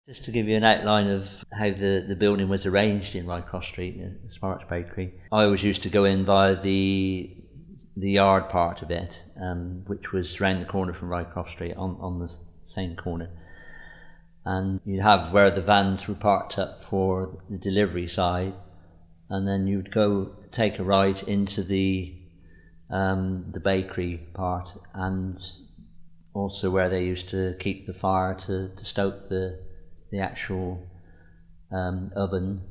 Just to give you an outline of how the building was arranged in Rycroft Street, the Smarts Bakery, I always used to go in via the yard part of it, which was round the corner from Rycroft Street, on the same corner. And you'd have where the vans were parked up for the delivery side, and then you'd go take a right into the bakery part, and also where they used to keep the fire to stoke the actual oven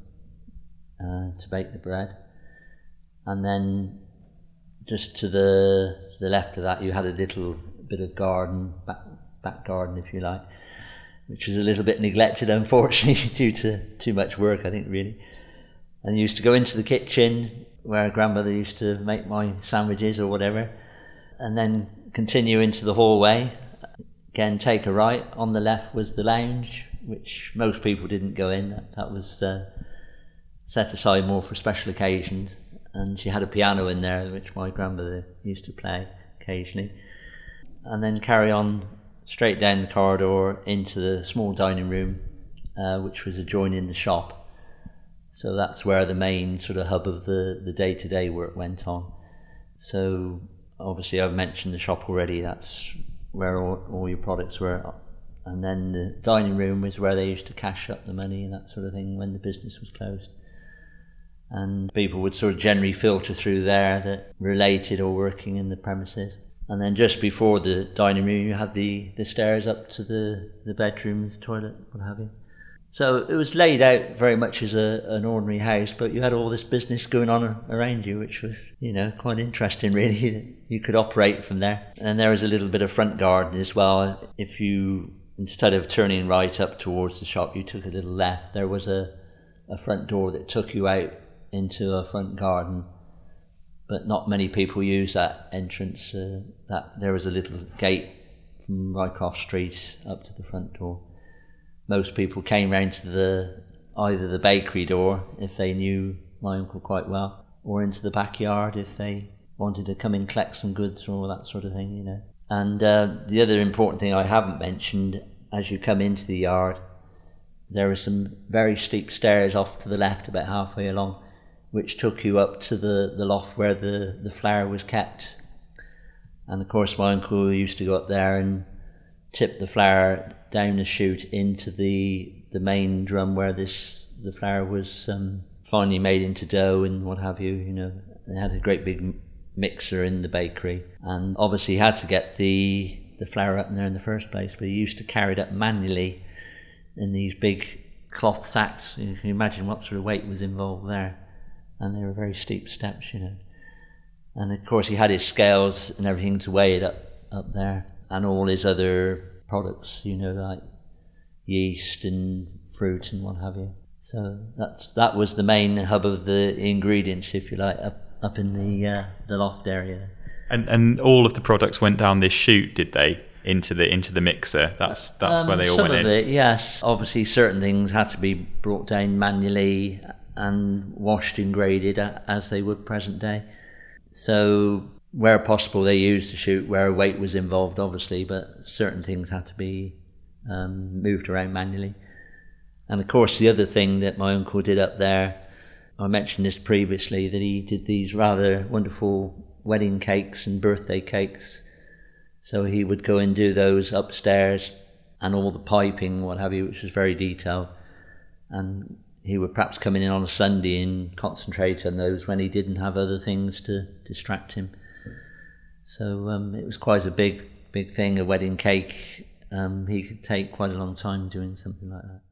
to bake the bread. And then just to the left of that you had a little bit of garden, back garden if you like, which was a little bit neglected unfortunately due to too much work, I think, really. And you used to go into the kitchen where grandmother used to make my sandwiches or whatever, and then continue into the hallway. Again, take a right. On the left was the lounge, which most people didn't go in. That was set aside more for special occasions. And she had a piano in there, which my grandmother used to play occasionally. And then carry on straight down the corridor into the small dining room, which was adjoining the shop. So that's where the main sort of hub of the day-to-day work went on. So obviously I've mentioned the shop already. That's where all your products were. And then the dining room was where they used to cash up the money and that sort of thing when the business was closed. And people would sort of generally filter through there that related or working in the premises. And then just before the dining room you had the stairs up to the bedrooms, toilet, what have you. So it was laid out very much as an ordinary house, but you had all this business going on around you, which was, quite interesting really. You could operate from there. And there was a little bit of front garden as well. If you, instead of turning right up towards the shop, you took a little left, there was a front door that took you out into a front garden. But not many people use that entrance. There was a little gate from Rycroft Street up to the front door. Most people came round to either the bakery door if they knew my uncle quite well, or into the backyard if they wanted to come and collect some goods or all that sort of thing, And the other important thing I haven't mentioned, as you come into the yard, there were some very steep stairs off to the left about halfway along, which took you up to the loft where the flour was kept. And of course my uncle used to go up there and tip the flour down the chute into the main drum where the flour was finally made into dough and what have you. They had a great big mixer in the bakery, and obviously he had to get the flour up in there in the first place, but he used to carry it up manually in these big cloth sacks. You can imagine what sort of weight was involved there, and they were very steep steps, And of course he had his scales and everything to weigh it up there, and all his other products, like yeast and fruit and what have you. So that was the main hub of the ingredients, if you like, up in the loft area. And all of the products went down this chute, did they, into the mixer? That's where they all went in. Some of it, yes. Obviously, certain things had to be brought down manually and washed and graded as they would present day. So where possible, they used the chute where weight was involved, obviously, but certain things had to be moved around manually. And of course, the other thing that my uncle did up there, I mentioned this previously, that he did these rather wonderful wedding cakes and birthday cakes. So he would go and do those upstairs, and all the piping, what have you, which was very detailed. And he would perhaps come in on a Sunday and concentrate on those when he didn't have other things to distract him. So it was quite a big thing, a wedding cake. He could take quite a long time doing something like that.